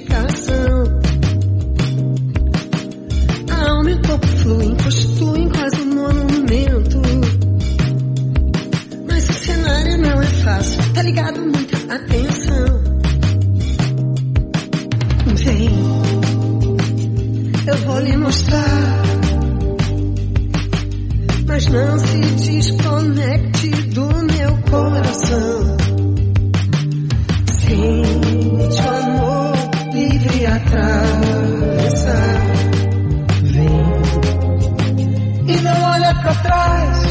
explicação. A alma e o corpo fluem, constituem quase um monumento. Mas o cenário não é fácil, tá ligado? Muita atenção. Vem, eu vou lhe mostrar. Mas não se desconecte do meu coração. Sente o amor livre atravessar. Vem e não olha pra trás.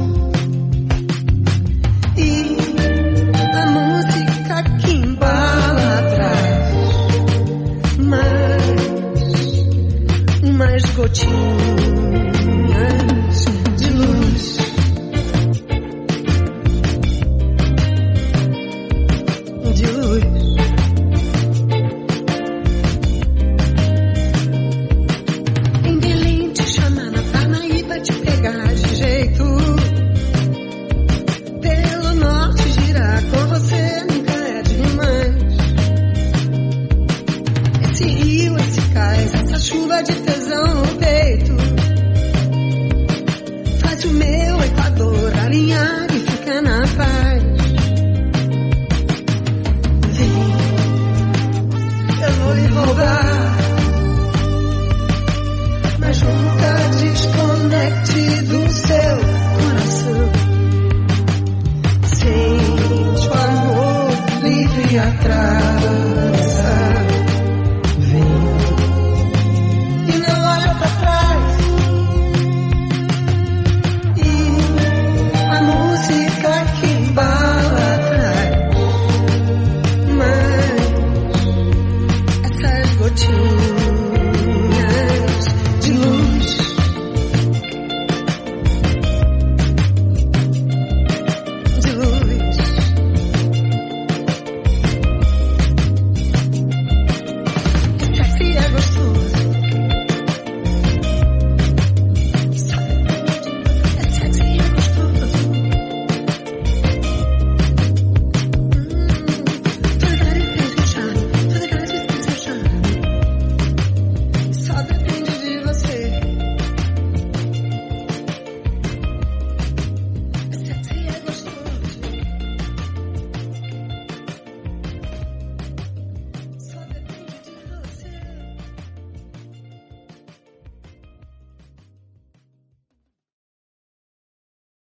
E a música que embala atrás. Mais gotinhas de luz. De luz. Em Belém te chamar, na Parnaíba te pegar de jeito. Pelo norte girar com você nunca é demais. Esse rio, esse cais, essa chuva de tesão no peito. Faz o meu Equador alinhar e fica na paz. Vem, eu vou lhe roubar. Mas nunca desconecte do seu coração. Sente o amor livre atrás.